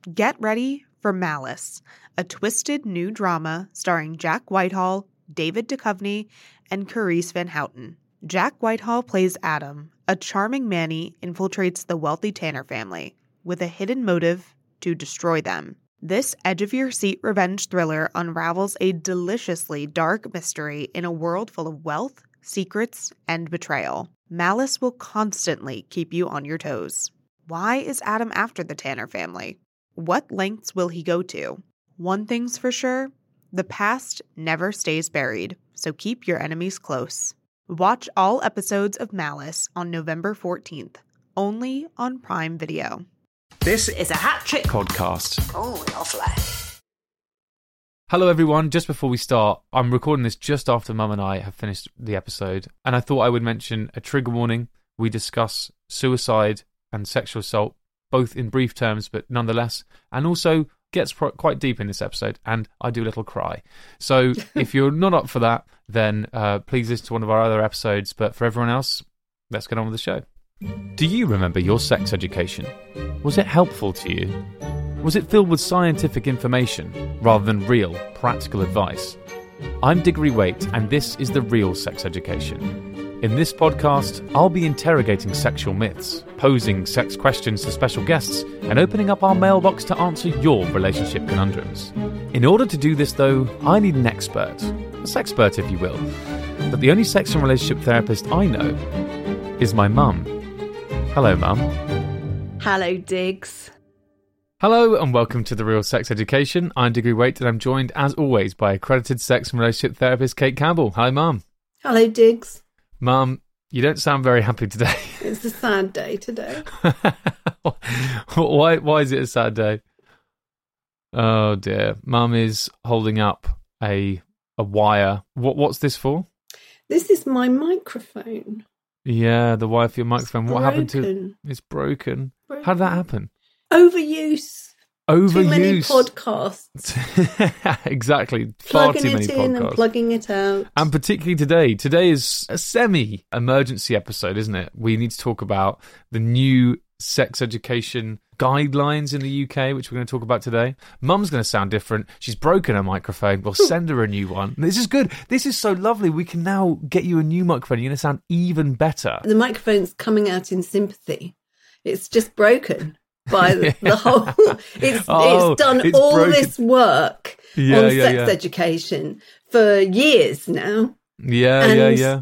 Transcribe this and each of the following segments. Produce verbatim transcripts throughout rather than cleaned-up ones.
Get ready for Malice, a twisted new drama starring Jack Whitehall, David Duchovny, and Carice Van Houten. Jack Whitehall plays Adam, a charming Manny infiltrates the wealthy Tanner family with a hidden motive to destroy them. This edge-of-your-seat revenge thriller unravels a deliciously dark mystery in a world full of wealth, secrets, and betrayal. Malice will constantly keep you on your toes. Why is Adam after the Tanner family? What lengths will he go to? One thing's for sure, the past never stays buried, so keep your enemies close. Watch all episodes of Malice on November fourteenth, only on Prime Video. This is a Hat Trick podcast. Oh, lovely. Hello everyone, just before we start, I'm recording this just after Mum and I have finished the episode, and I thought I would mention a trigger warning. We discuss suicide and sexual assault, both in brief terms, but nonetheless, and also gets pro- quite deep in this episode, and I do a little cry. So if you're not up for that, then uh, please listen to one of our other episodes, but for everyone else, let's get on with the show. Do you remember your sex education? Was it helpful to you? Was it filled with scientific information rather than real, practical advice? I'm Diggory Waite, and this is The Real Sex Education. In this podcast, I'll be interrogating sexual myths, posing sex questions to special guests, and opening up our mailbox to answer your relationship conundrums. In order to do this, though, I need an expert, a sexpert if you will. But the only sex and relationship therapist I know is my mum. Hello, Mum. Hello, Diggs. Hello and welcome to The Real Sex Education. I'm Diggory Waite, and I'm joined, as always, by accredited sex and relationship therapist Kate Campbell. Hi, Mum. Hello, Diggs. Mum, you don't sound very happy today. It's a sad day today. why? Why is it a sad day? Oh dear, Mum is holding up a a wire. What? What's this for? This is my microphone. Yeah, the wire for your microphone. It's what happened to broken. It's broken. broken. How did that happen? Overuse. Overuse. Too many podcasts. Exactly. Far Plugging too many it in podcasts. and plugging it out. And particularly today. Today is a semi-emergency episode, isn't it? We need to talk about the new sex education guidelines in the U K, which we're going to talk about today. Mum's going to sound different. She's broken her microphone. We'll send her a new one. This is good. This is so lovely. We can now get you a new microphone. You're going to sound even better. The microphone's coming out in sympathy. It's just broken. By the, yeah. the whole, it's oh, it's done it's all broken. this work yeah, on yeah, sex yeah. education for years now. Yeah, and yeah, yeah.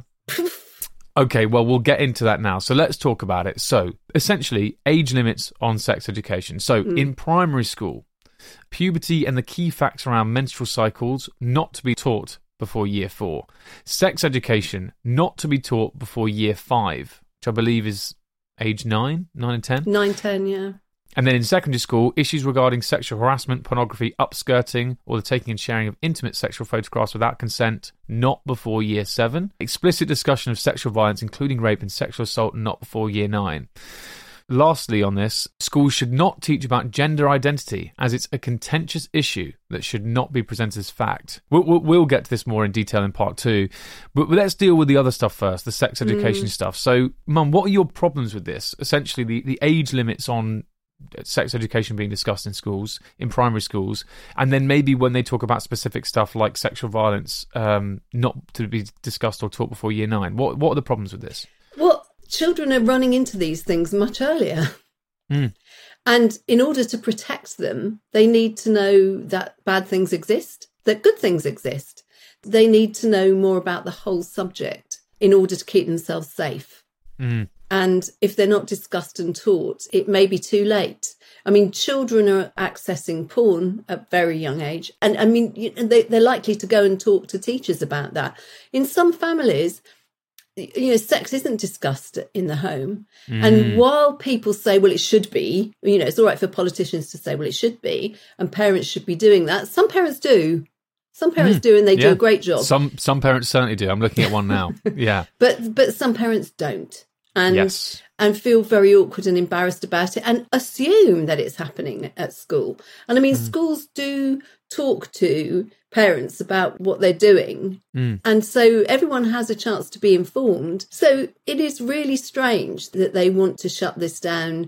Okay, well, we'll get into that now. So let's talk about it. So, essentially, age limits on sex education. So, mm. in primary school, puberty and the key facts around menstrual cycles not to be taught before year four. Sex education not to be taught before year five, which I believe is age nine, nine and ten? Nine, ten, yeah. And then in secondary school, issues regarding sexual harassment, pornography, upskirting, or the taking and sharing of intimate sexual photographs without consent, not before year seven. Explicit discussion of sexual violence, including rape and sexual assault, not before year nine. Lastly on this, schools should not teach about gender identity, as it's a contentious issue that should not be presented as fact. We'll, we'll, we'll get to this more in detail in part two, but let's deal with the other stuff first, the sex education mm. stuff. So, Mum, what are your problems with this? Essentially, the, the age limits on sex education being discussed in schools, in primary schools, and then maybe when they talk about specific stuff like sexual violence, um, not to be discussed or taught before year nine. What, what are the problems with this? Well, children are running into these things much earlier. Mm. And in order to protect them, they need to know that bad things exist, that good things exist. They need to know more about the whole subject in order to keep themselves safe. Mm. And if they're not discussed and taught, it may be too late. I mean, children are accessing porn at a very young age. And I mean, they, they're likely to go and talk to teachers about that. In some families, you know, sex isn't discussed in the home. Mm. And while people say, well, it should be, you know, it's all right for politicians to say, well, it should be, and parents should be doing that. Some parents do. Some parents mm. do, and they yeah. do a great job. Some some parents certainly do. I'm looking at one now. Yeah. But but some parents don't. And yes. and feel very awkward and embarrassed about it and assume that it's happening at school. And I mean, mm. schools do talk to parents about what they're doing. Mm. And so everyone has a chance to be informed. So it is really strange that they want to shut this down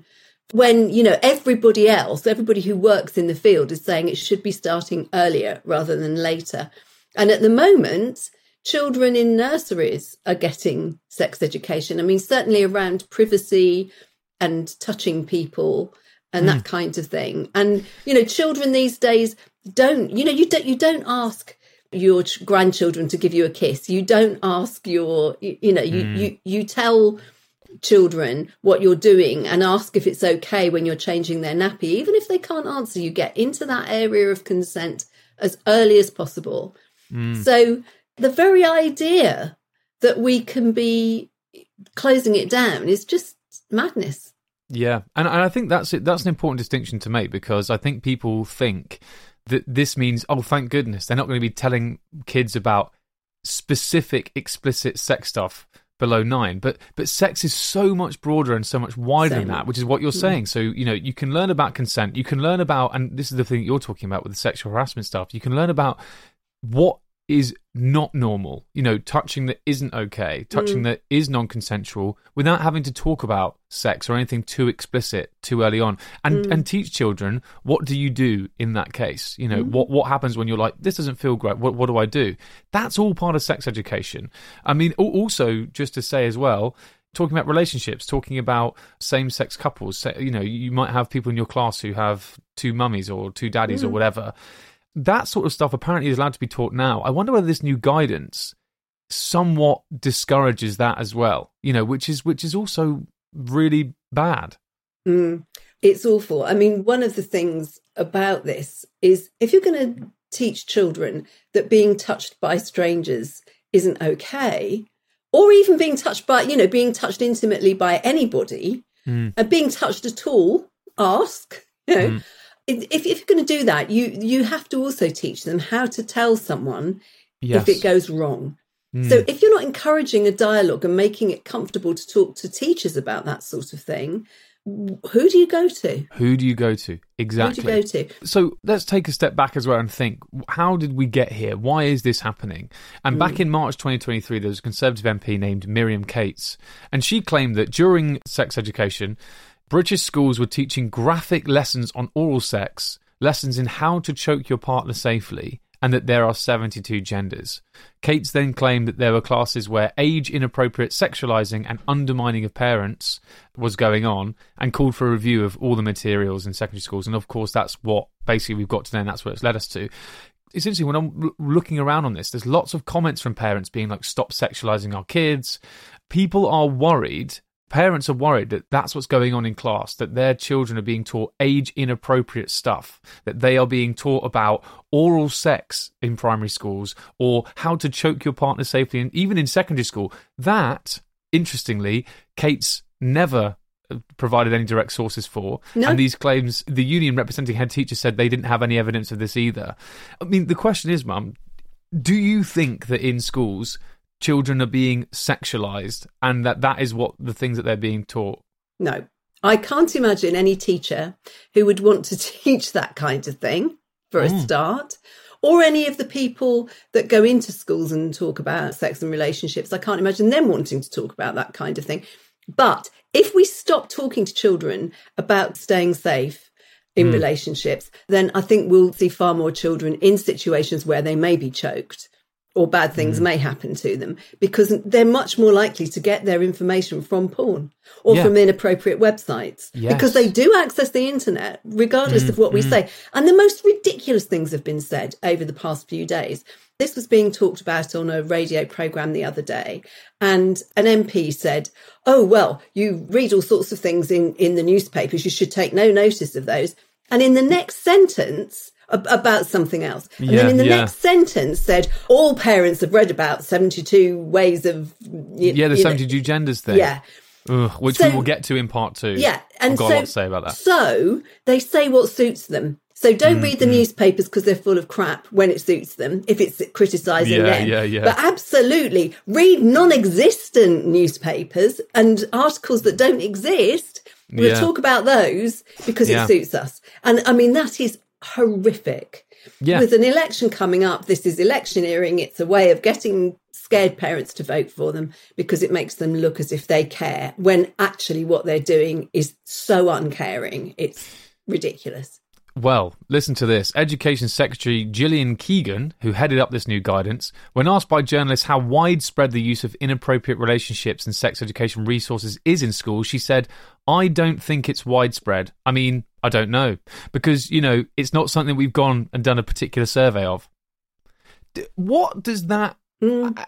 when, you know, everybody else, everybody who works in the field is saying it should be starting earlier rather than later. And at the moment, children in nurseries are getting sex education. I mean, certainly around privacy and touching people and mm. that kind of thing. And, you know, children these days don't, you know, you don't, you don't ask your ch- grandchildren to give you a kiss. You don't ask your, you, you know, you, mm. you, you tell children what you're doing and ask if it's okay when you're changing their nappy. Even if they can't answer, you get into that area of consent as early as possible. Mm. So the very idea that we can be closing it down is just madness. Yeah, and, and I think that's it. That's an important distinction to make, because I think people think that this means, oh, thank goodness, they're not going to be telling kids about specific, explicit sex stuff below nine. But but sex is so much broader and so much wider Same. than that, which is what you're saying. Mm. So, you know, you can learn about consent. You can learn about, and this is the thing that you're talking about with the sexual harassment stuff, you can learn about what is not normal, you know, touching that isn't okay, touching mm. that is non-consensual, without having to talk about sex or anything too explicit too early on, and mm. and teach children, what do you do in that case? You know, mm. what what happens when you're like, this doesn't feel great, what what do I do? That's all part of sex education. I mean, also, just to say as well, talking about relationships, talking about same-sex couples, you know, you might have people in your class who have two mummies or two daddies mm. or whatever. That sort of stuff apparently is allowed to be taught now. I wonder whether this new guidance somewhat discourages that as well, you know, which is which is also really bad. Mm, it's awful. I mean, one of the things about this is if you're going to teach children that being touched by strangers isn't okay, or even being touched by, you know, being touched intimately by anybody, mm. and being touched at all, ask, you know, mm. If, if you're going to do that, you you have to also teach them how to tell someone yes. if it goes wrong. Mm. So if you're not encouraging a dialogue and making it comfortable to talk to teachers about that sort of thing, who do you go to? Who do you go to? Exactly. Who do you go to? So let's take a step back as well and think, how did we get here? Why is this happening? And mm. back in March twenty twenty-three, there was a Conservative M P named Miriam Cates, and she claimed that during sex education, British schools were teaching graphic lessons on oral sex, lessons in how to choke your partner safely, and that there are seventy-two genders. Cates then claimed that there were classes where age-inappropriate sexualising and undermining of parents was going on, and called for a review of all the materials in secondary schools. And of course, that's what basically we've got today, and that's what it's led us to. It's interesting, when I'm looking around on this, there's lots of comments from parents being like, stop sexualising our kids. People are worried. Parents are worried that that's what's going on in class, that their children are being taught age-inappropriate stuff, that they are being taught about oral sex in primary schools, or how to choke your partner safely, and even in secondary school. That, interestingly, Cates never provided any direct sources for. No. And these claims, the union representing head teachers said they didn't have any evidence of this either. I mean, the question is, Mum, do you think that in schools children are being sexualized, and that that is what the things that they're being taught? No, I can't imagine any teacher who would want to teach that kind of thing, for a mm. start, or any of the people that go into schools and talk about sex and relationships. I can't imagine them wanting to talk about that kind of thing. But if we stop talking to children about staying safe in mm. relationships, then I think we'll see far more children in situations where they may be choked, or bad things mm. may happen to them, because they're much more likely to get their information from porn or yeah. from inappropriate websites, yes. because they do access the internet, regardless mm. of what we mm. say. And the most ridiculous things have been said over the past few days. This was being talked about on a radio programme the other day, and an M P said, oh, well, you read all sorts of things in, in the newspapers, you should take no notice of those. And in the next sentence, about something else. And yeah, then in the yeah. next sentence said, all parents have read about seventy-two ways of... You, yeah, the you seventy-two know, genders thing. Yeah. Ugh, which so, we will get to in part two. Yeah. And I've got so, a lot to say about that. So they say what suits them. So don't mm, read the mm. newspapers because they're full of crap when it suits them, if it's criticising yeah, them. Yeah, yeah. But absolutely, read non-existent newspapers and articles that don't exist. We'll yeah. talk about those because yeah. it suits us. And I mean, that is horrific. Yeah. With an election coming up, this is electioneering. It's a way of getting scared parents to vote for them because it makes them look as if they care, when actually what they're doing is so uncaring. It's ridiculous. Well, listen to this. Education Secretary Gillian Keegan, who headed up this new guidance, when asked by journalists how widespread the use of inappropriate relationships and sex education resources is in schools, she said, I don't think it's widespread. I mean, I don't know. Because, you know, it's not something we've gone and done a particular survey of. What does that... Mm.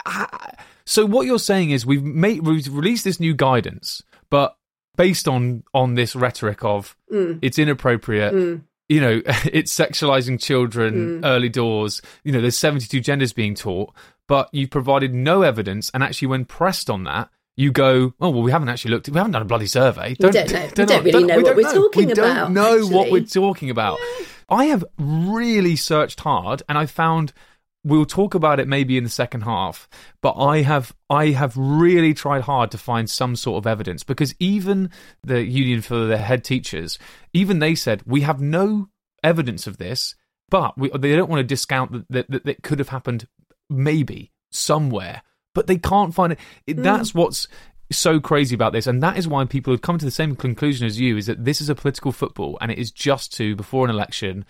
So what you're saying is we've made we've released this new guidance, but based on, on this rhetoric of mm. it's inappropriate... Mm. You know, it's sexualizing children, mm. early doors. You know, there's seventy-two genders being taught, but you've provided no evidence. And actually, when pressed on that, you go, oh, well, we haven't actually looked, we haven't done a bloody survey. Don't, we don't know. We don't really don't, know we what we're know. talking we about. We don't know actually. what we're talking about. Yeah. I have really searched hard, and I found... We'll talk about it maybe in the second half, but I have I have really tried hard to find some sort of evidence, because even the Union for the Head Teachers, even they said, we have no evidence of this, but we, they don't want to discount that, that, that it could have happened maybe somewhere, but they can't find it. it mm. That's what's so crazy about this, and that is why people have come to the same conclusion as you, is that this is a political football, and it is just to, before an election...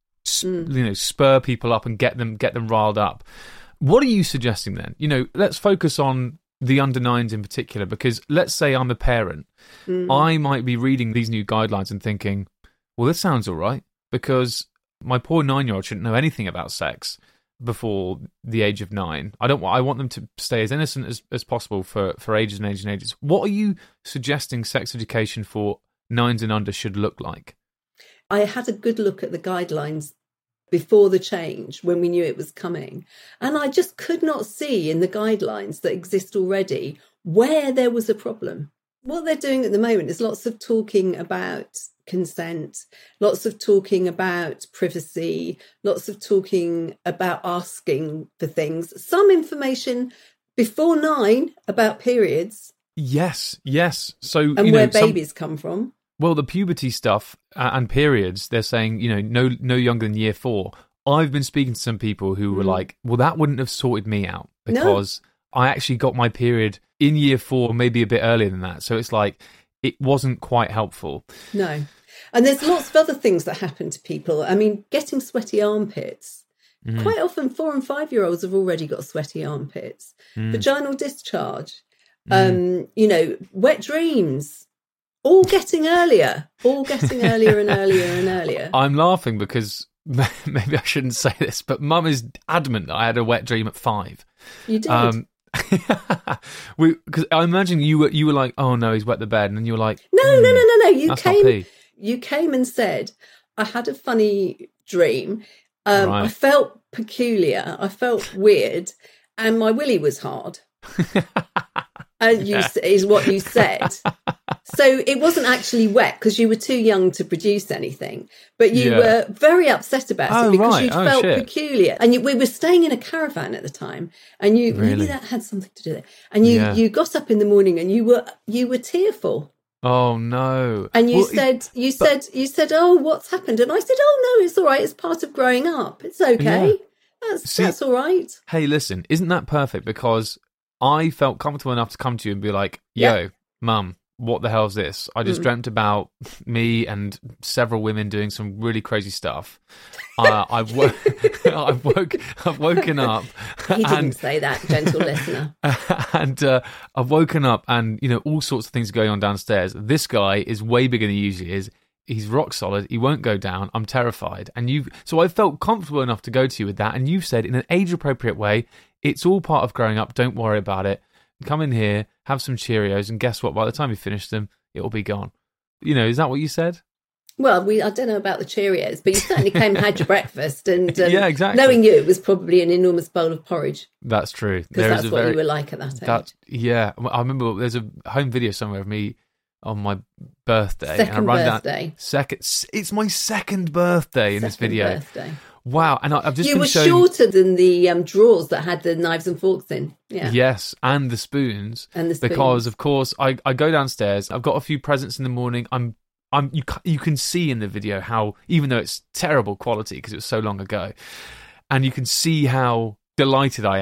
Mm. you know, spur people up and get them get them riled up. What are you suggesting then? You know, let's focus on the under nines in particular, because let's say I'm a parent. Mm. I might be reading these new guidelines and thinking, well, this sounds all right, because my poor nine-year-old shouldn't know anything about sex before the age of nine. I don't want I want them to stay as innocent as, as possible for, for ages and ages and ages. What are you suggesting sex education for nines and under should look like? I had a good look at the guidelines before the change, when we knew it was coming. And I just could not see in the guidelines that exist already where there was a problem. What they're doing at the moment is lots of talking about consent, lots of talking about privacy, lots of talking about asking for things, some information before nine about periods. Yes, yes. So and you where know, babies some... come from. Well, the puberty stuff and periods, they're saying, you know, no no younger than year four. I've been speaking to some people who were mm. like, well, that wouldn't have sorted me out, because no. I actually got my period in year four, maybe a bit earlier than that. So it's like, it wasn't quite helpful. No. And there's lots of other things that happen to people. I mean, getting sweaty armpits. Mm. Quite often, four and five-year-olds have already got sweaty armpits. Mm. Vaginal discharge. Mm. Um, you know, wet dreams. All getting earlier, all getting earlier and earlier and earlier. I'm laughing because maybe I shouldn't say this, but Mum is adamant that I had a wet dream at five. You did. Um, we, because I imagine you were you were like, oh no, he's wet the bed, and then you were like, no, mm, no, no, no, no. You came, you came and said, I had a funny dream. Um, right. I felt peculiar. I felt weird, and my willy was hard. And you yeah. is what you said. So it wasn't actually wet because you were too young to produce anything, but you yeah. were very upset about oh, it because right. you oh, felt shit. peculiar. And you, we were staying in a caravan at the time, and you really? maybe that had something to do with it. And you, yeah. you got up in the morning and you were you were tearful. Oh no! And you well, said you but... said you said, oh, what's happened? And I said, oh no, it's all right. It's part of growing up. It's okay. Yeah. That's See, that's all right. Hey, listen, isn't that perfect? Because I felt comfortable enough to come to you and be like, yo, yeah. Mum, what the hell's this? I just mm. dreamt about me and several women doing some really crazy stuff. Uh, I've, wo- I've, woke, I've woken up. He didn't and, say that, gentle listener. And uh, I've woken up and, you know, all sorts of things are going on downstairs. This guy is way bigger than he usually is. He's rock solid. He won't go down. I'm terrified. And you, so I felt comfortable enough to go to you with that. And you've said in an age-appropriate way, it's all part of growing up. Don't worry about it. Come in here, have some Cheerios, and guess what? By the time you finish them, it'll be gone. You know, is that what you said? Well, we I don't know about the Cheerios, but you certainly came and had your breakfast. And um, yeah, exactly. Knowing you, it was probably an enormous bowl of porridge. That's true. Because that's what very, you were like at that age. That, yeah. I remember there's a home video somewhere of me on my birthday. Second and I run birthday. Down, second, it's my second birthday in second this video. Birthday. Wow, and I, I've just you been were showing... shorter than the um, drawers that had the knives and forks in. Yeah. Yes, and the spoons. And the spoons. Because of course I, I go downstairs. I've got a few presents in the morning. I'm I'm you you can see in the video how, even though it's terrible quality because it was so long ago, and you can see how delighted I am.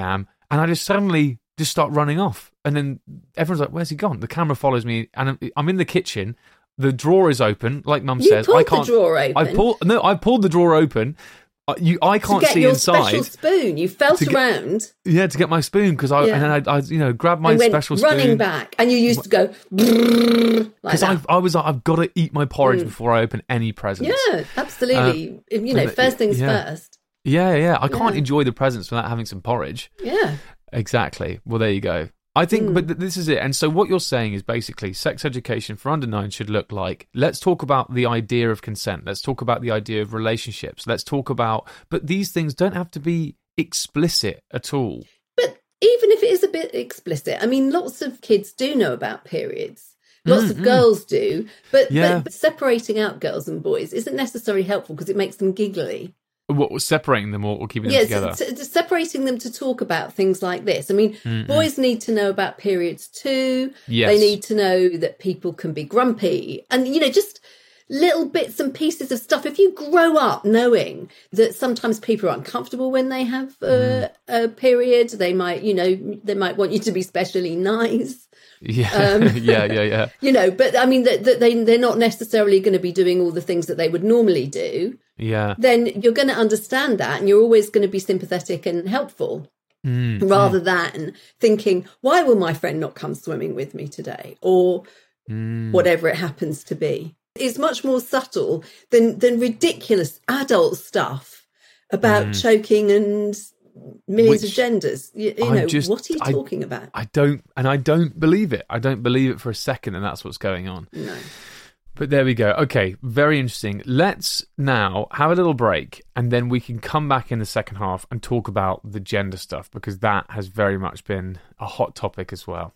and I just suddenly just start running off. And then everyone's like, where's he gone? The camera follows me, and I'm, I'm in the kitchen. The drawer is open, like Mum You says. pulled I can't. the drawer open. I pulled no. I pulled the drawer open. Uh, you, I can't to get see your inside. special spoon. You felt get- around Yeah, to get my spoon because I Yeah. and then I, I, you know, grabbed my and went special running spoon back, and you used to go brrrr, like because that. I, I was like, I've got to eat my porridge before I open any presents. Yeah, absolutely. you know, and the- first things yeah. first. yeah, yeah. I can't Yeah. enjoy the presents without having some porridge. Yeah. Exactly. Well, there you go. I think, Mm. but th- this is it. And so what you're saying is basically sex education for under nine should look like, let's talk about the idea of consent. Let's talk about the idea of relationships. Let's talk about, but these things don't have to be explicit at all. But even if it is a bit explicit, I mean, lots of kids do know about periods. Lots Mm, of mm. girls do. But, Yeah. but, but separating out girls and boys isn't necessarily helpful because it makes them giggly. What, separating them or, or keeping them Yes, together? s- s- separating them to talk about things like this. I mean, Mm-mm. boys need to know about periods too. Yes. They need to know that people can be grumpy. And, you know, just little bits and pieces of stuff. If you grow up knowing that sometimes people are uncomfortable when they have uh, a period, they might, you know, they might want you to be specially nice. Yeah, Um, yeah, yeah, yeah. You know, but I mean, that, that they, they're not necessarily going to be doing all the things that they would normally do. Yeah. Then you're going to understand that, and you're always going to be sympathetic and helpful, Mm, rather than thinking, why will my friend not come swimming with me today, or mm. whatever it happens to be. It's much more subtle than than ridiculous adult stuff about Mm. choking and millions Which of genders. You, you I know, just- what are you I- talking about? I don't, and I don't believe it. I don't believe it for a second, and that's what's going on. No. But there we go. Okay, very interesting. Let's now have a little break, and then we can come back in the second half and talk about the gender stuff, because that has very much been a hot topic as well.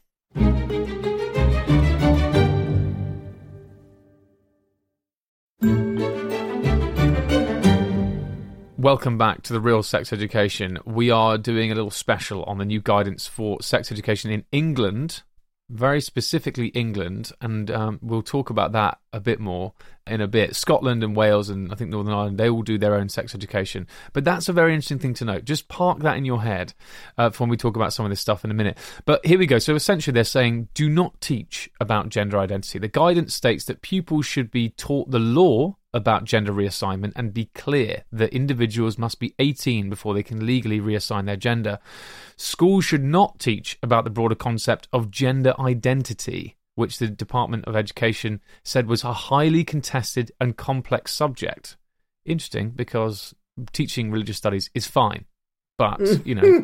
Welcome back to The Real Sex Education. We are doing a little special on the new guidance for sex education in England, very specifically England, and um, we'll talk about that a bit more in a bit. Scotland and Wales and I think Northern Ireland, they all do their own sex education. But that's a very interesting thing to note. Just park that in your head uh, for when we talk about some of this stuff in a minute. But here we go. So essentially they're saying, do not teach about gender identity. The guidance states that pupils should be taught the law about gender reassignment and be clear that individuals must be eighteen before they can legally reassign their gender. Schools should not teach about the broader concept of gender identity, which the Department of Education said was a highly contested and complex subject. Interesting, because teaching religious studies is fine. But, you know,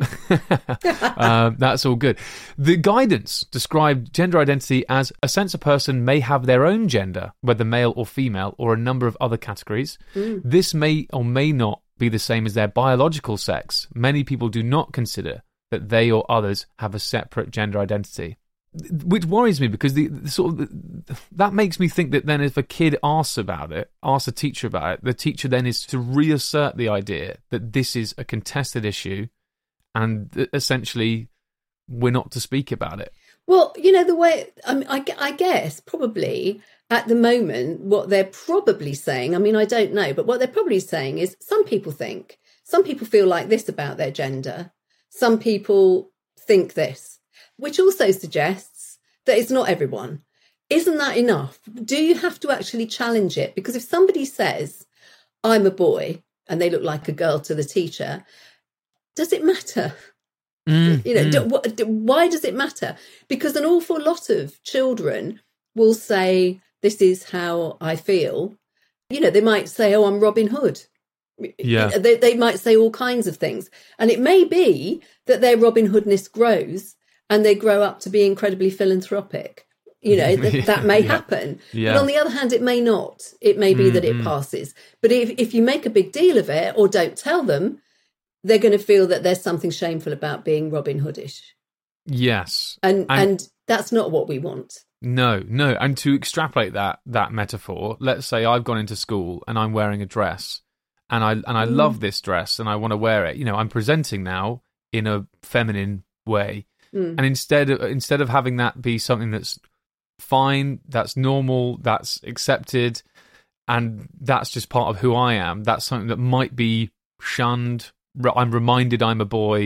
uh, that's all good. The guidance described gender identity as a sense a person may have their own gender, whether male or female, or a number of other categories. Mm. This may or may not be the same as their biological sex. Many people do not consider that they or others have a separate gender identity. Which worries me, because the, the sort of the, that makes me think that then if a kid asks about it, asks a teacher about it, the teacher then is to reassert the idea that this is a contested issue, and that essentially we're not to speak about it. Well, you know, the way I, mean, I, I guess probably at the moment what they're probably saying, I mean, I don't know, but what they're probably saying is some people think, some people feel like this about their gender, some people think this. Which also suggests that it's not everyone. Isn't that enough? Do you have to actually challenge it? Because if somebody says, I'm a boy, and they look like a girl to the teacher, does it matter? Mm, you know, mm. do, what, do, why does it matter? Because an awful lot of children will say, this is how I feel. You know, they might say, oh, I'm Robin Hood. Yeah. They, they might say all kinds of things. And it may be that their Robin Hoodness grows and they grow up to be incredibly philanthropic. You know, th- that may yeah. happen. Yeah. But on the other hand, it may not. It may be mm-hmm. that it passes. But if, if you make a big deal of it or don't tell them, they're going to feel that there's something shameful about being Robin Hoodish. Yes. And, and and that's not what we want. No, no. And to extrapolate that that metaphor, let's say I've gone into school and I'm wearing a dress and I and I mm. love this dress and I want to wear it. You know, I'm presenting now in a feminine way. Mm. And instead of, instead of having that be something that's fine, that's normal, that's accepted, and that's just part of who I am, that's something that might be shunned. I'm reminded I'm a boy,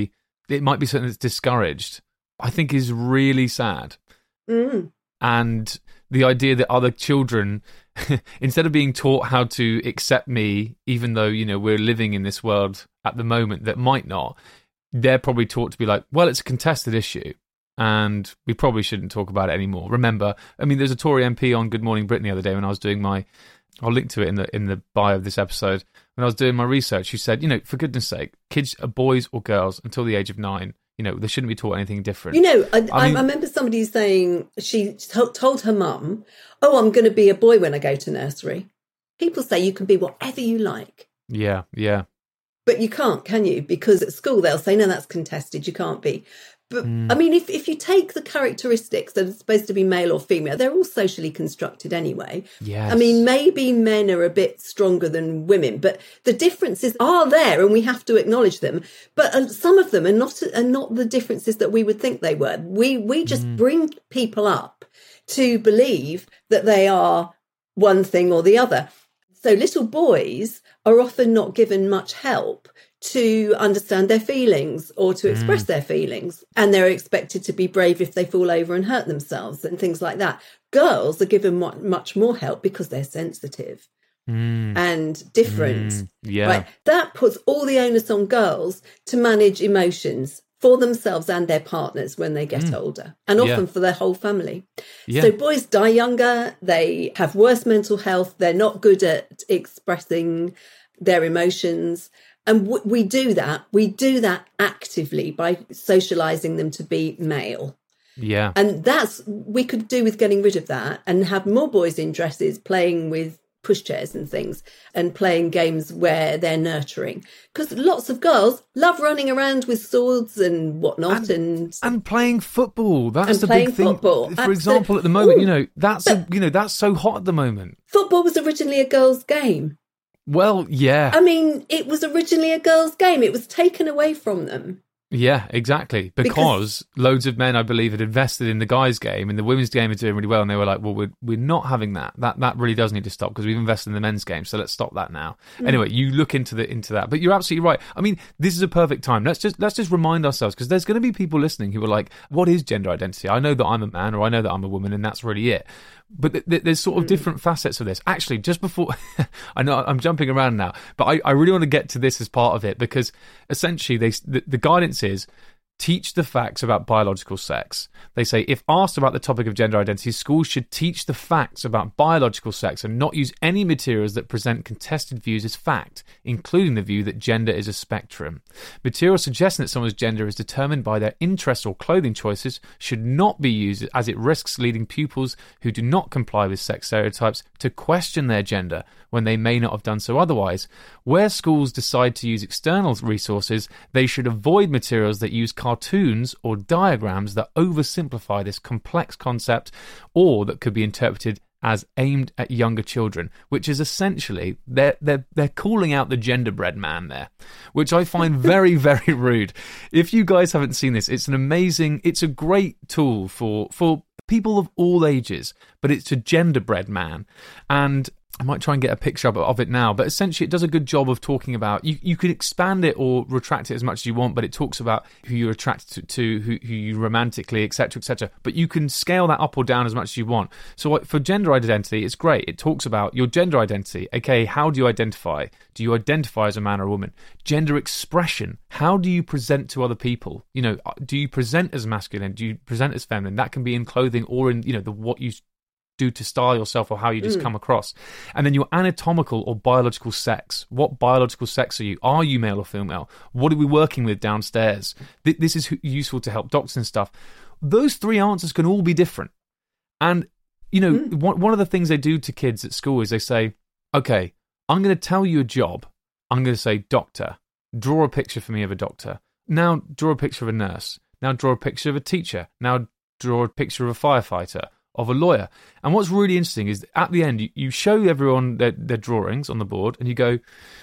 it might be something that's discouraged, I think is really sad. Mm. And the idea that other children, instead of being taught how to accept me, even though, you know, we're living in this world at the moment that might not, they're probably taught to be like, well, it's a contested issue and we probably shouldn't talk about it anymore. Remember, I mean, there's a Tory M P on Good Morning Britain the other day when I was doing my, I'll link to it in the in the bio of this episode, when I was doing my research, who said, you know, for goodness sake, kids are boys or girls until the age of nine. You know, they shouldn't be taught anything different. You know, I, I, mean, I remember somebody saying she to- told her mum, oh, I'm going to be a boy when I go to nursery. People say you can be whatever you like. Yeah, yeah. But you can't, can you? Because at school they'll say, no, that's contested, you can't be. But, mm. I mean, if, if you take the characteristics that are supposed to be male or female, they're all socially constructed anyway. Yes. I mean, maybe men are a bit stronger than women, but the differences are there and we have to acknowledge them. But uh, some of them are not are not the differences that we would think they were. We, we just mm. bring people up to believe that they are one thing or the other. So little boys are often not given much help to understand their feelings or to express mm. their feelings. And they're expected to be brave if they fall over and hurt themselves and things like that. Girls are given much more help because they're sensitive mm. and different. Mm. Yeah. Right? That puts all the onus on girls to manage emotions for themselves and their partners when they get mm. older, and often yeah. for their whole family. Yeah. So boys die younger, they have worse mental health, they're not good at expressing their emotions. And w- we do that. We do that actively by socialising them to be male. Yeah. And that's, we could do with getting rid of that and have more boys in dresses playing with pushchairs and things and playing games where they're nurturing. Because lots of girls love running around with swords and whatnot. And and, and playing football. That's and the playing big thing. Football. For Absolutely. example, at the moment, Ooh, you know, that's, a, you know, that's so hot at the moment. Football was originally a girls' game. Well, yeah. I mean, it was originally a girls' game. It was taken away from them. Yeah, exactly. Because, because loads of men, I believe, had invested in the guys' game, and the women's game is doing really well, and they were like, well, we're, we're not having that. That that really does need to stop because we've invested in the men's game, so let's stop that now. Mm. Anyway, you look into the into that. But you're absolutely right. I mean, this is a perfect time. Let's just let's just remind ourselves, because there's going to be people listening who are like, what is gender identity? I know that I'm a man, or I know that I'm a woman, and that's really it. But th- th- there's sort of different facets of this. Actually, just before, I know I'm jumping around now, but I, I really want to get to this as part of it, because essentially they the, the guidance is, teach the facts about biological sex. They say, if asked about the topic of gender identity, schools should teach the facts about biological sex and not use any materials that present contested views as fact, including the view that gender is a spectrum. Materials suggesting that someone's gender is determined by their interests or clothing choices should not be used, as it risks leading pupils who do not comply with sex stereotypes to question their gender when they may not have done so otherwise. Where schools decide to use external resources, they should avoid materials that use cartoons or diagrams that oversimplify this complex concept, or that could be interpreted as aimed at younger children, which is essentially, they're, they're, they're calling out the genderbread man there, which I find very, very rude. If you guys haven't seen this, it's an amazing, it's a great tool for, for people of all ages, but it's a genderbread man. And I might try and get a picture of, of it now, but essentially it does a good job of talking about, you, you could expand it or retract it as much as you want, but it talks about who you're attracted to, to who, who you romantically, et cetera, et cetera. But you can scale that up or down as much as you want. So for gender identity, it's great. It talks about your gender identity. Okay, how do you identify? Do you identify as a man or a woman? Gender expression. How do you present to other people? You know, do you present as masculine? Do you present as feminine? That can be in clothing or in, you know, the what you do to style yourself or how you just mm. come across. And then your anatomical or biological sex. What biological sex are you? Are you male or female? What are we working with downstairs? Th- this is useful to help doctors and stuff. Those three answers can all be different. And, you know, mm. one, one of the things they do to kids at school is they say, okay, I'm going to tell you a job. I'm going to say doctor. Draw a picture for me of a doctor. Now draw a picture of a nurse. Now draw a picture of a teacher. Now draw a picture of a firefighter, of a lawyer. And what's really interesting is at the end, you, you show everyone their, their drawings on the board and you go,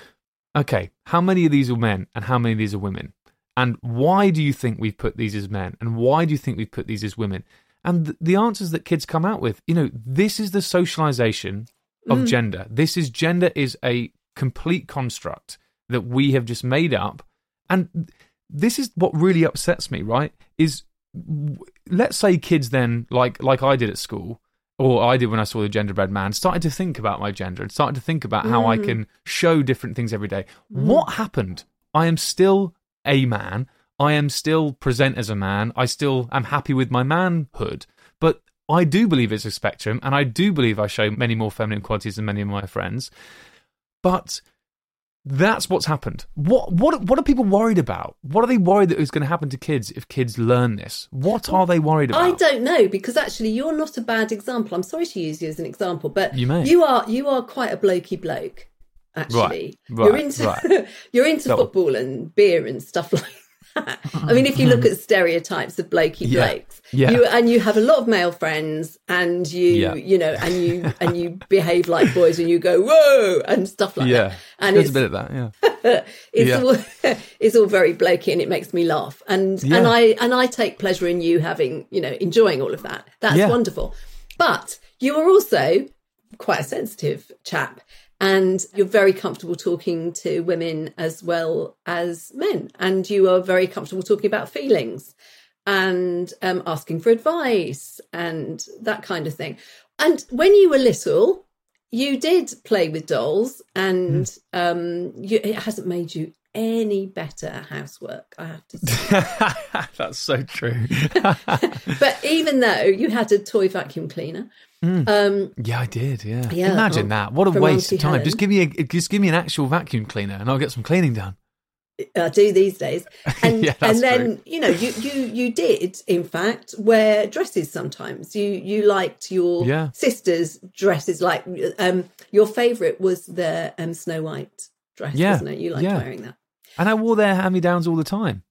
okay, how many of these are men and how many of these are women? And why do you think we've put these as men? And why do you think we've put these as women? And th- the answers that kids come out with, you know, this is the socialization of mm. gender. This is gender is a complete construct that we have just made up. And this is what really upsets me, right? Is let's say kids then, like like I did at school, or I did when I saw the Genderbread Man, started to think about my gender and started to think about how mm. I can show different things every day. Mm. What happened? I am still a man. I am still present as a man. I still am happy with my manhood. But I do believe it's a spectrum, and I do believe I show many more feminine qualities than many of my friends. But that's what's happened. What what what are people worried about? What are they worried that is going to happen to kids if kids learn this? What are they worried about? I don't know, because actually you're not a bad example. I'm sorry to use you as an example, but you, may. you are you are quite a blokey bloke. Actually, right, right, you're into right. you're into football and beer and stuff like that. I mean, if you look at stereotypes of blokey yeah. blokes, yeah. you and you have a lot of male friends, and you yeah. you know, and you and you behave like boys, and you go whoa and stuff like yeah. that. And There's it's a bit of that, yeah. it's yeah. all it's all very blokey, and it makes me laugh. And yeah. and I and I take pleasure in you having, you know, enjoying all of that. That's yeah. wonderful. But you are also quite a sensitive chap. And you're very comfortable talking to women as well as men. And you are very comfortable talking about feelings and um, asking for advice and that kind of thing. And when you were little, you did play with dolls, and mm. um, you, it hasn't made you any better at housework, I have to say. That's so true. But even though you had a toy vacuum cleaner, Mm. Um, yeah, I did. Yeah, yeah imagine oh, that. What a waste Auntie of time. Helen. Just give me a just give me an actual vacuum cleaner, and I'll get some cleaning done. I do these days, and yeah, and then true. you know you you you did in fact wear dresses sometimes. You you liked your yeah. sisters' dresses. Like um, your favourite was the um, Snow White dress, yeah. wasn't it? You liked yeah. wearing that, and I wore their hand-me-downs all the time.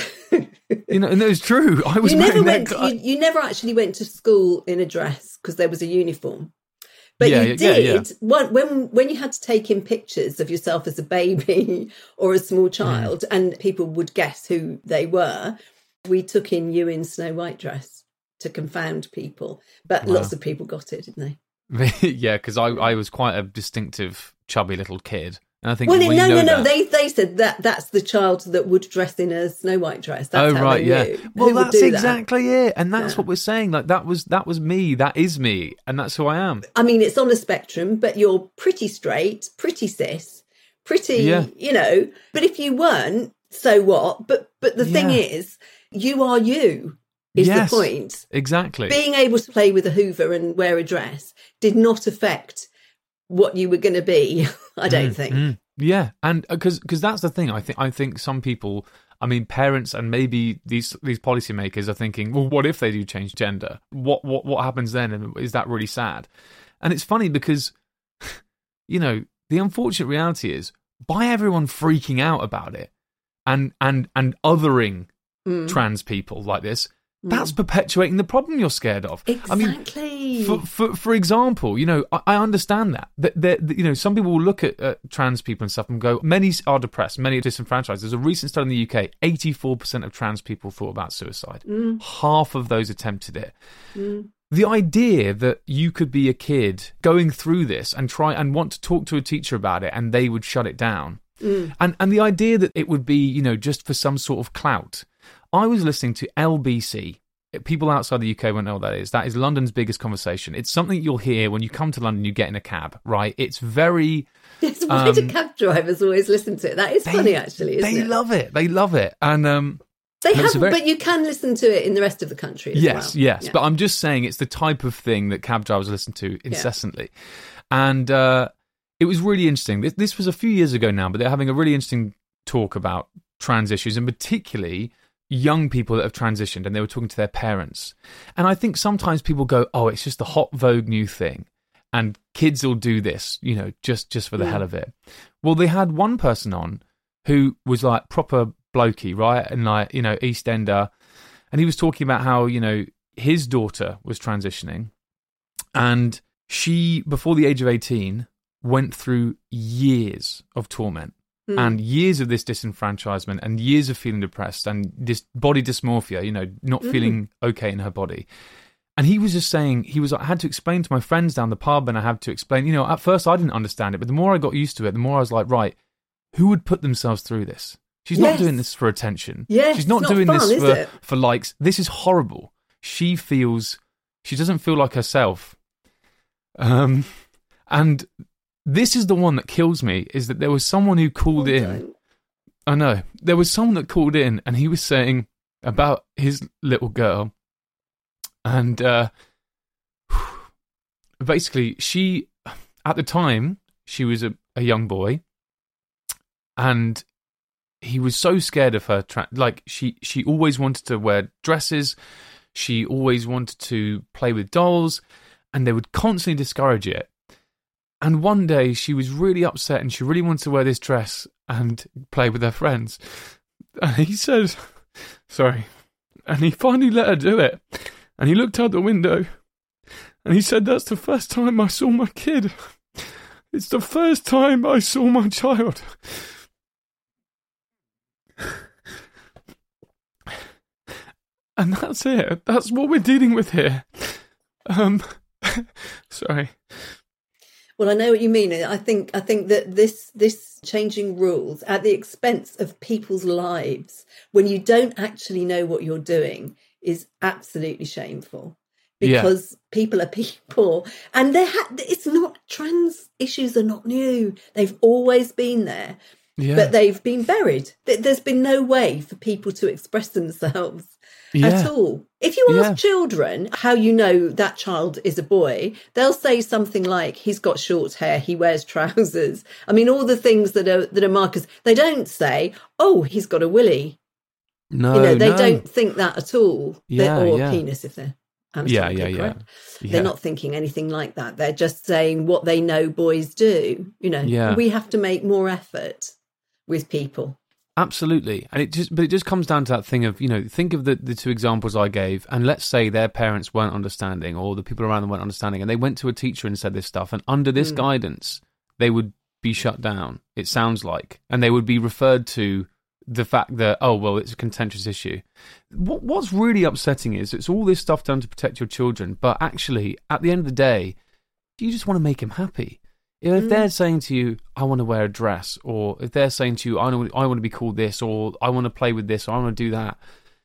You know, and it was true. I was you never went. their... To, you, you never actually went to school in a dress because there was a uniform. But yeah, you yeah, did yeah, yeah. when when you had to take in pictures of yourself as a baby or a small child, mm. and people would guess who they were. We took in you in Snow White dress to confound people, but wow. lots of people got it, didn't they? Yeah, because I, I was quite a distinctive, chubby little kid. And I think well, we no, know no, no. that. They they said that that's the child that would dress in a Snow White dress. That's oh how right, they yeah. knew. Well, who would that's do exactly that. it, and that's yeah. what we're saying. Like that was that was me. That is me, and that's who I am. I mean, it's on a spectrum, but you're pretty straight, pretty cis, pretty, yeah. you know. But if you weren't, so what? But but the yeah. thing is, you are you. Is yes, the point. Exactly. Being able to play with a Hoover and wear a dress did not affect what you were going to be, I don't mm, think. Mm. Yeah, and because because that's the thing. I think I think some people, I mean, parents and maybe these these policymakers are thinking, well, what if they do change gender? What what what happens then? And is that really sad? And it's funny because, you know, the unfortunate reality is by everyone freaking out about it and and and othering mm. trans people like this. That's perpetuating the problem you're scared of. Exactly. I mean, for, for for example, you know, I, I understand that. That, that. You know, some people will look at uh, trans people and stuff and go, many are depressed, many are disenfranchised. There's a recent study in the U K, eighty-four percent of trans people thought about suicide. Mm. Half of those attempted it. Mm. The idea that you could be a kid going through this and try and want to talk to a teacher about it and they would shut it down. Mm. And and the idea that it would be, you know, just for some sort of clout. I was listening to L B C. People outside the U K won't know what that is. That is London's biggest conversation. It's something you'll hear when you come to London, you get in a cab, right? It's very... Yes, why um, do cab drivers always listen to it? That is they, funny, actually, isn't they it? They love it. They love it. And um, They have, very... but you can listen to it in the rest of the country as yes, well. Yes, yeah. But I'm just saying it's the type of thing that cab drivers listen to incessantly. Yeah. And uh, it was really interesting. This, this was a few years ago now, but they're having a really interesting talk about trans issues, and particularly young people that have transitioned, and they were talking to their parents. And I think sometimes people go, oh, it's just the hot vogue new thing, and kids will do this, you know, just, just for the yeah. hell of it. Well, they had one person on who was like proper blokey, right? And like, you know, EastEnder. And he was talking about how, you know, his daughter was transitioning, and she, before the age of eighteen, went through years of torment. Mm. And years of this disenfranchisement and years of feeling depressed and this body dysmorphia, you know, not mm. feeling okay in her body. And he was just saying, he was, I had to explain to my friends down the pub, and I had to explain, you know, at first I didn't understand it, but the more I got used to it, the more I was like, right, who would put themselves through this? She's Yes. not doing this for attention. Yes, She's not, it's not doing fun, this is for, it? for likes. This is horrible. She feels, she doesn't feel like herself. Um, and this is the one that kills me, is that there was someone who called Oh, in. don't. I know. There was someone that called in and he was saying about his little girl. And uh, basically, she, at the time, she was a, a young boy. And he was so scared of her. Tra- like, she, she always wanted to wear dresses. She always wanted to play with dolls. And they would constantly discourage it. And one day she was really upset and she really wanted to wear this dress and play with her friends. And he said, sorry. And he finally let her do it. And he looked out the window and he said, that's the first time I saw my kid. It's the first time I saw my child. And that's it. That's what we're dealing with here. Um, sorry. Well, I know what you mean. I think I think that this this changing rules at the expense of people's lives, when you don't actually know what you're doing, is absolutely shameful. Because yeah. people are people, and they ha- it's not, trans issues are not new. They've always been there, yeah. but they've been buried. There's been no way for people to express themselves. Yeah. At all. If you ask yeah. children how you know that child is a boy, they'll say something like, he's got short hair, he wears trousers. I mean, all the things that are that are markers. They don't say, oh, he's got a willy. No, you know, they no. don't think that at all. Yeah, or yeah. penis, if they're yeah, yeah, yeah. yeah. They're not thinking anything like that. They're just saying what they know boys do. You know, yeah. we have to make more effort with people. Absolutely. And it just, but it just comes down to that thing of, you know, think of the, the two examples I gave, and let's say their parents weren't understanding, or the people around them weren't understanding, and they went to a teacher and said this stuff, and under this mm. guidance, they would be shut down, it sounds like, and they would be referred to the fact that, oh, well, it's a contentious issue. What, what's really upsetting is it's all this stuff done to protect your children, but actually, at the end of the day, you just want to make them happy. If they're saying to you, I want to wear a dress, or if they're saying to you, I want, I want to be called this, or I want to play with this, or I want to do that,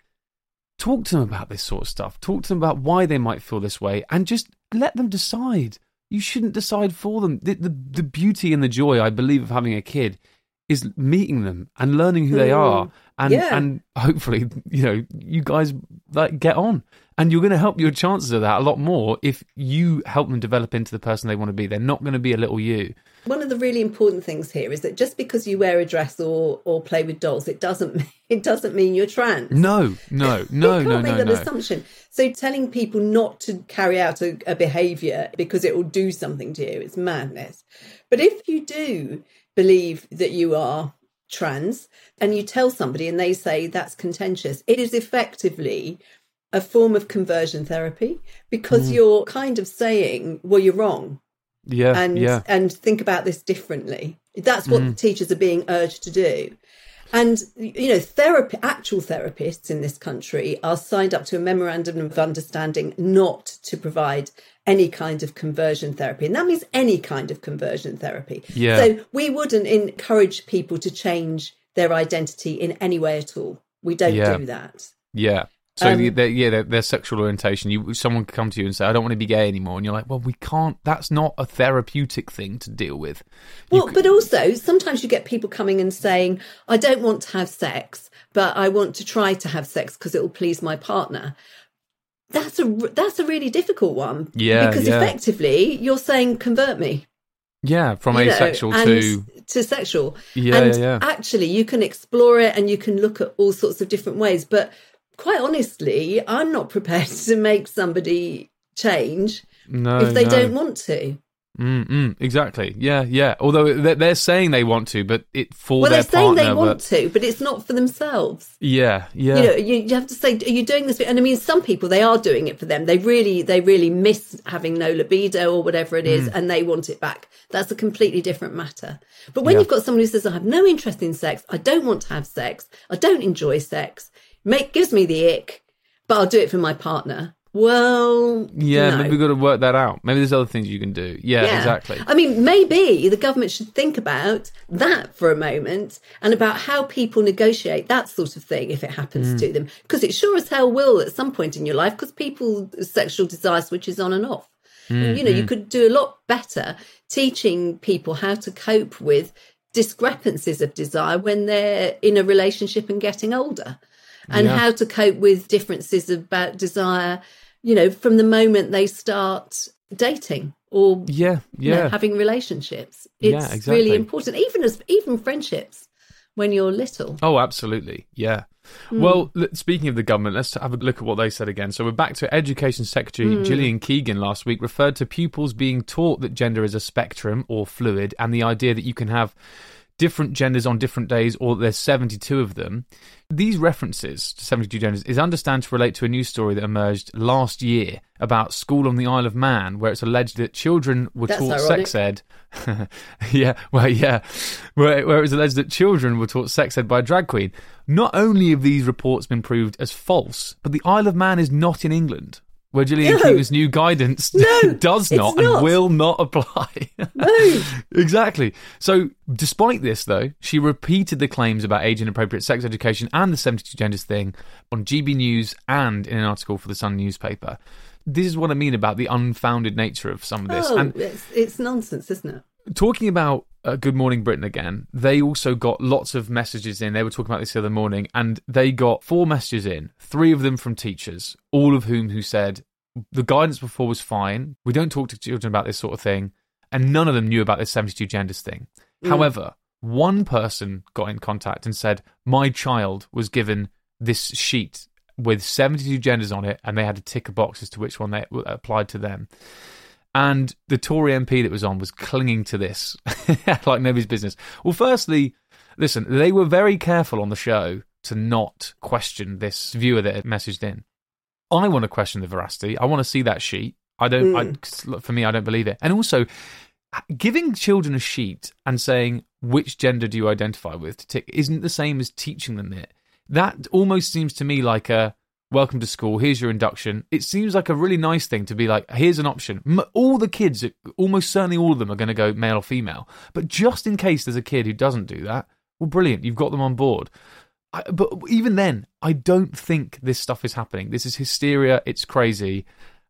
talk to them about this sort of stuff. Talk to them about why they might feel this way, and just let them decide. You shouldn't decide for them. The, the, the beauty and the joy, I believe, of having a kid is meeting them and learning who they are, and yeah. and hopefully, you know, you guys like get on. And you're going to help your chances of that a lot more if you help them develop into the person they want to be. They're not going to be a little you. One of the really important things here is that just because you wear a dress or or play with dolls, it doesn't it doesn't mean you're trans. No, no, no, no, no, make that no. assumption. So telling people not to carry out a, a behaviour because it will do something to you, it's madness. But if you do believe that you are trans and you tell somebody and they say that's contentious, it is effectively a form of conversion therapy, because mm. you're kind of saying, well, you're wrong. Yeah, and yeah. and think about this differently. That's what mm. teachers are being urged to do. And, you know, therapy, actual therapists in this country are signed up to a memorandum of understanding not to provide any kind of conversion therapy. And that means any kind of conversion therapy. Yeah. So we wouldn't encourage people to change their identity in any way at all. We don't yeah. do that. Yeah. So, Um, their, yeah, their, their sexual orientation, you, someone could come to you and say, I don't want to be gay anymore. And you're like, well, we can't, that's not a therapeutic thing to deal with. You Well, c- but also, sometimes you get people coming and saying, I don't want to have sex, but I want to try to have sex because it will please my partner. That's a, that's a really difficult one. Yeah, Because yeah. effectively, you're saying, convert me. Yeah, from you know, asexual and to... to sexual. Yeah, and yeah, yeah. actually, you can explore it and you can look at all sorts of different ways. But quite honestly, I'm not prepared to make somebody change No, if they no. don't want to. Mm-mm, exactly. Yeah, yeah. Although they're, they're saying they want to, but it for Well, their they're saying partner. they want but... to, but it's not for themselves. Yeah, yeah. You know, you, you have to say, are you doing this? And I mean, some people, they are doing it for them. They really, they really miss having no libido or whatever it is, Mm. and they want it back. That's a completely different matter. But when Yeah. you've got someone who says, I have no interest in sex, I don't want to have sex, I don't enjoy sex, make gives me the ick, but I'll do it for my partner. Well, yeah, no. maybe we've got to work that out. Maybe there's other things you can do. Yeah, Yeah. exactly. I mean, maybe the government should think about that for a moment and about how people negotiate that sort of thing if it happens Mm. to them. Because it sure as hell will at some point in your life, because people's sexual desire switches on and off. Mm, You know, mm. you could do a lot better teaching people how to cope with discrepancies of desire when they're in a relationship and getting older, and Yeah. how to cope with differences about desire, you know, from the moment they start dating or Yeah, you know, yeah. having relationships. Yeah, It's exactly. really important, even as even friendships when you're little. Oh, absolutely. Yeah. Mm. Well, l- speaking of the government, let's have a look at what they said again. So we're back to Education Secretary Mm. Gillian Keegan last week referred to pupils being taught that gender is a spectrum or fluid, and the idea that you can have different genders on different days, or there's seventy-two of them. These references to seventy-two genders is understand to relate to a news story that emerged last year about school on the Isle of Man, where it's alleged that children were That's taught ironic. sex ed. yeah, well, yeah, where, where it was alleged that children were taught sex ed by a drag queen. Not only have these reports been proved as false, but the Isle of Man is not in England, where Gillian No. Keegan's new guidance No, does it's not, not. and will not apply. No. Exactly. So, despite this, though, she repeated the claims about age-inappropriate sex education and the seventy-two genders thing on G B News and in an article for the Sun newspaper. This is what I mean about the unfounded nature of some of this. Oh, And it's, it's nonsense, isn't it? talking about uh, Good Morning Britain again, they also got lots of messages in. They were talking about this the other morning, and they got four messages in, three of them from teachers, all of whom who said, the guidance before was fine, we don't talk to children about this sort of thing, and none of them knew about this seventy-two genders thing. Mm. However, one person got in contact and said, my child was given this sheet with seventy-two genders on it, and they had to tick a box as to which one they applied to them. And the Tory M P that was on was clinging to this like nobody's business. Well, firstly, listen, they were very careful on the show to not question this viewer that had messaged in. I want to question the veracity. I want to see that sheet. I don't. Mm. I, for me, I don't believe it. And also, giving children a sheet and saying which gender do you identify with to tick isn't the same as teaching them it. That almost seems to me like a welcome to school. Here's your induction. It seems like a really nice thing to be like, here's an option. M- All the kids, almost certainly all of them, are going to go male or female. But just in case there's a kid who doesn't do that, well, brilliant. You've got them on board. I, but even then, I don't think this stuff is happening. This is hysteria. It's crazy.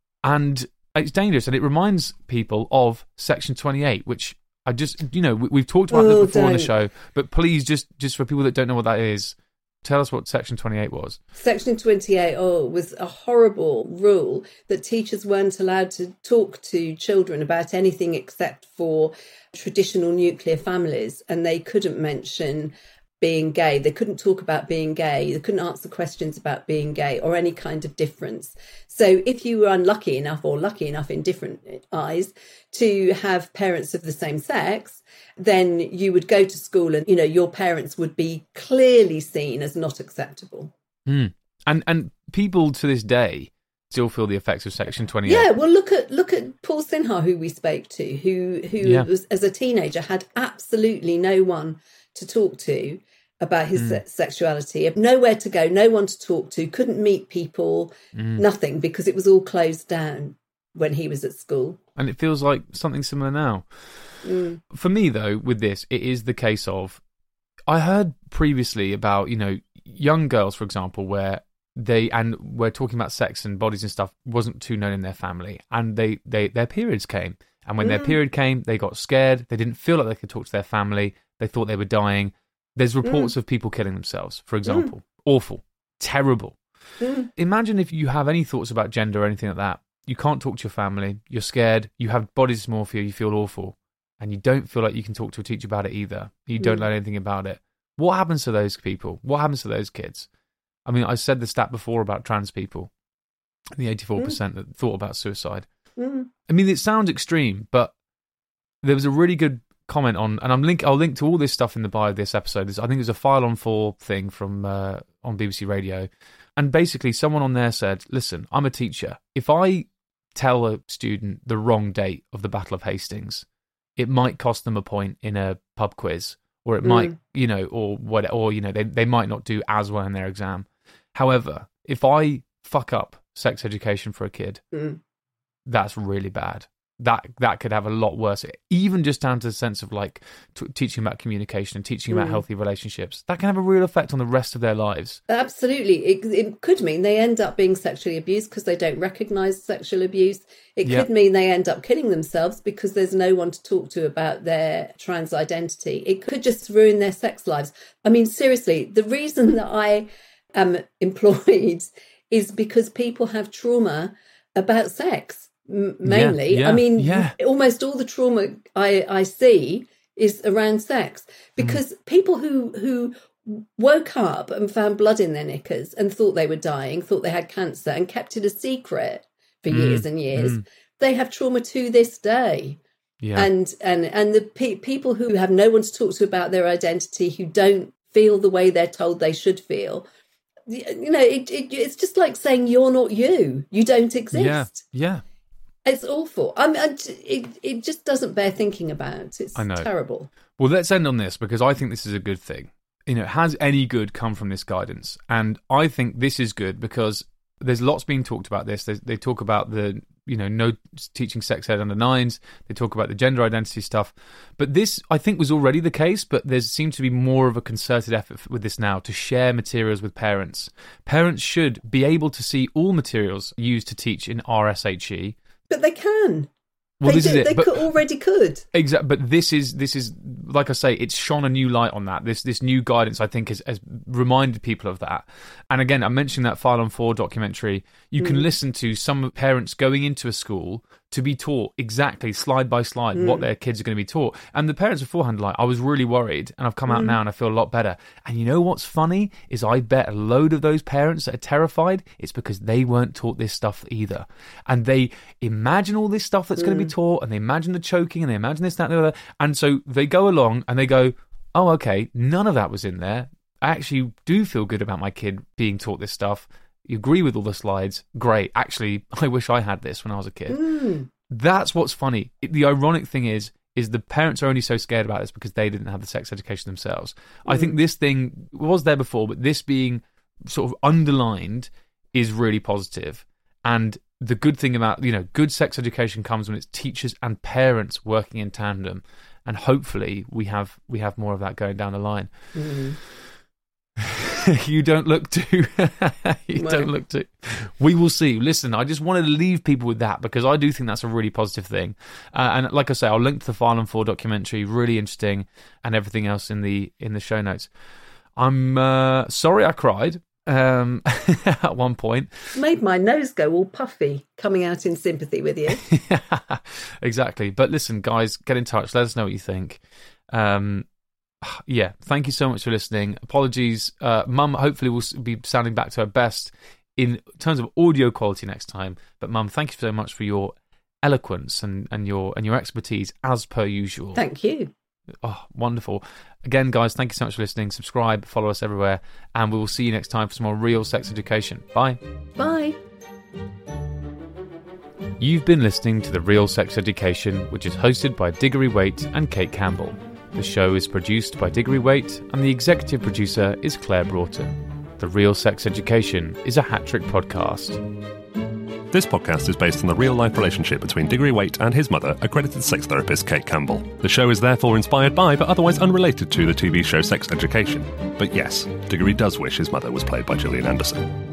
And it's dangerous. And it reminds people of Section twenty-eight, which I just, you know, we, we've talked about Oh, this before on the don't. show. But please, just, just for people that don't know what that is, tell us what Section twenty-eight was. Section twenty-eight oh, was a horrible rule that teachers weren't allowed to talk to children about anything except for traditional nuclear families, and they couldn't mention being gay. They couldn't talk about being gay. They couldn't answer questions about being gay or any kind of difference. So if you were unlucky enough, or lucky enough in different eyes, to have parents of the same sex, then you would go to school and, you know, your parents would be clearly seen as not acceptable. Mm. And and people to this day still feel the effects of Section twenty-eight. Yeah, well, look at look at Paul Sinha, who we spoke to, who who Yeah. was as a teenager had absolutely no one to talk to about his Mm. se- sexuality, nowhere to go, no one to talk to, couldn't meet people, Mm. nothing, because it was all closed down when he was at school. And it feels like something similar now. Mm. For me, though, with this, it is the case of, I heard previously about, you know, young girls, for example, where they, and we're talking about sex and bodies and stuff, wasn't too known in their family, and they, they their periods came. And when their Mm. period came, they got scared. They didn't feel like they could talk to their family. They thought they were dying. There's reports of people killing themselves, for example. Awful. Terrible. Mm. Imagine if you have any thoughts about gender or anything like that. You can't talk to your family. You're scared. You have body dysmorphia. You feel awful. And you don't feel like you can talk to a teacher about it either. You don't Mm. learn anything about it. What happens to those people? What happens to those kids? I mean, I said the stat before about trans people, the eighty-four percent that thought about suicide. Mm. I mean, it sounds extreme, but there was a really good comment on, and I'm link. I'll link to all this stuff in the bio of this episode. There's, I think there's a File on Four thing from uh, on B B C Radio, and basically someone on there said, "Listen, I'm a teacher. If I tell a student the wrong date of the Battle of Hastings, it might cost them a point in a pub quiz, or it Mm. might, you know, or what, or you know, they they might not do as well in their exam. However, if I fuck up sex education for a kid, Mm. that's really bad. That that could have a lot worse, even just down to the sense of like t- teaching about communication and teaching about Mm. healthy relationships. That can have a real effect on the rest of their lives. Absolutely. It, it could mean they end up being sexually abused because they don't recognise sexual abuse. It Yeah. could mean they end up killing themselves because there's no one to talk to about their trans identity. It could just ruin their sex lives. I mean, seriously, the reason that I am employed is because people have trauma about sex. Mainly, Yeah, yeah, I mean, yeah. almost all the trauma I, I see is around sex because Mm. people who who woke up and found blood in their knickers and thought they were dying, thought they had cancer, and kept it a secret for Mm, years and years, mm. they have trauma to this day. Yeah. And and and the pe- people who have no one to talk to about their identity, who don't feel the way they're told they should feel. You know, it, it, it's just like saying you're not you. You don't exist. Yeah. Yeah. It's awful. I mean, it it just doesn't bear thinking about. It's I know. terrible. Well, let's end on this because I think this is a good thing. You know, has any good come from this guidance? And I think this is good because there's lots being talked about this. They, they talk about the, you know, no teaching sex ed under nines. They talk about the gender identity stuff. But this, I think, was already the case, but there seems to be more of a concerted effort with this now to share materials with parents. Parents should be able to see all materials used to teach in R S H E. But they can. Well, they this do, is it. They But- could, already could. Exactly, but this is this is like I say, it's shone a new light on that. This this new guidance, I think, has, has reminded people of that. And again, I mentioned that File on Four documentary. You can Mm. listen to some parents going into a school to be taught exactly slide by slide Mm. what their kids are going to be taught. And the parents beforehand, like, I was really worried, and I've come out Mm. now and I feel a lot better. And you know what's funny is I bet a load of those parents that are terrified, it's because they weren't taught this stuff either, and they imagine all this stuff that's going to be taught, and they imagine the choking, and they imagine this, that, and the other, and so they go along and they go, oh, okay, none of that was in there. I actually do feel good about my kid being taught this stuff. You agree with all the slides. Great. Actually, I wish I had this when I was a kid. Mm. That's what's funny. It, the ironic thing is, is the parents are only so scared about this because they didn't have the sex education themselves. Mm. I think this thing was there before, but this being sort of underlined is really positive. And the good thing about, you know, good sex education comes when it's teachers and parents working in tandem. And hopefully we have we have more of that going down the line. Mm. You don't look too. you No. don't look too. We will see. Listen, I just wanted to leave people with that because I do think that's a really positive thing. Uh, and like I say, I'll link to the File on Four documentary, really interesting, and everything else in the in the show notes. I'm uh, sorry I cried um, at one point. Made my nose go all puffy coming out in sympathy with you. Exactly. But listen, guys, get in touch. Let us know what you think. Um, yeah, thank you so much for listening. Apologies. Uh, Mum hopefully will be sounding back to her best in terms of audio quality next time. But Mum, thank you so much for your eloquence and, and your and your expertise as per usual. Thank you. Oh, wonderful. Again, guys, thank you so much for listening. Subscribe, follow us everywhere, and we will see you next time for some more real sex education. Bye. Bye. You've been listening to The Real Sex Education, which is hosted by Diggory Waite and Kate Campbell. The show is produced by Diggory Waite, and the executive producer is Claire Broughton. The Real Sex Education is a hat-trick podcast. This podcast is based on the real-life relationship between Diggory Waite and his mother, accredited sex therapist Kate Campbell. The show is therefore inspired by, but otherwise unrelated to, the T V show Sex Education. But yes, Diggory does wish his mother was played by Gillian Anderson.